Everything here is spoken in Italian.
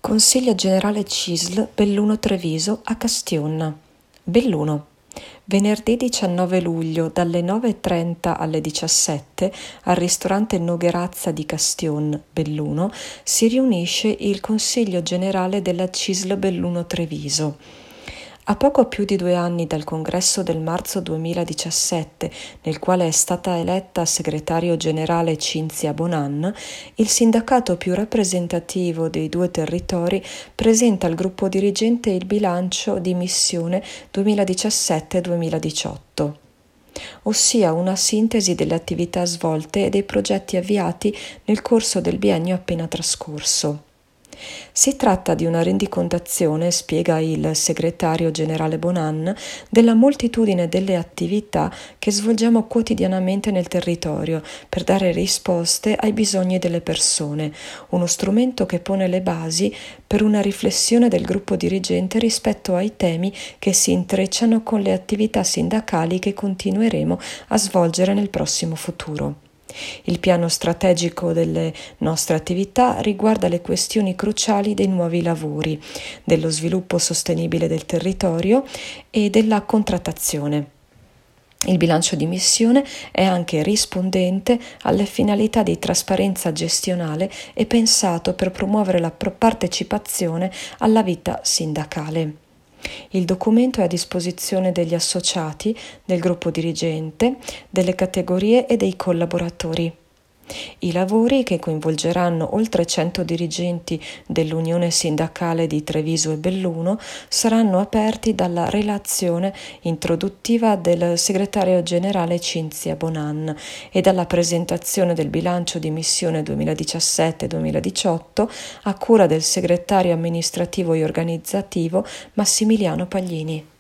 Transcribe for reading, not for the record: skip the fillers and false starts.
Consiglio generale CISL Belluno Treviso a Castionna. Belluno. Venerdì 19 luglio dalle 9:30 alle 17 al ristorante Nogherazza di Castion, Belluno, si riunisce il Consiglio generale della CISL Belluno Treviso. A poco più di 2 anni dal congresso del marzo 2017, nel quale è stata eletta segretario generale Cinzia Bonan, il sindacato più rappresentativo dei 2 territori presenta al gruppo dirigente il bilancio di missione 2017-2018, ossia una sintesi delle attività svolte e dei progetti avviati nel corso del biennio appena trascorso. Si tratta di una rendicontazione, spiega il segretario generale Bonan, della moltitudine delle attività che svolgiamo quotidianamente nel territorio per dare risposte ai bisogni delle persone, uno strumento che pone le basi per una riflessione del gruppo dirigente rispetto ai temi che si intrecciano con le attività sindacali che continueremo a svolgere nel prossimo futuro. Il piano strategico delle nostre attività riguarda le questioni cruciali dei nuovi lavori, dello sviluppo sostenibile del territorio e della contrattazione. Il bilancio di missione è anche rispondente alle finalità di trasparenza gestionale e pensato per promuovere la partecipazione alla vita sindacale. Il documento è a disposizione degli associati, del gruppo dirigente, delle categorie e dei collaboratori. I lavori, che coinvolgeranno oltre 100 dirigenti dell'Unione Sindacale di Treviso e Belluno, saranno aperti dalla relazione introduttiva del segretario generale Cinzia Bonan e dalla presentazione del bilancio di missione 2017-2018 a cura del segretario amministrativo e organizzativo Massimiliano Paglini.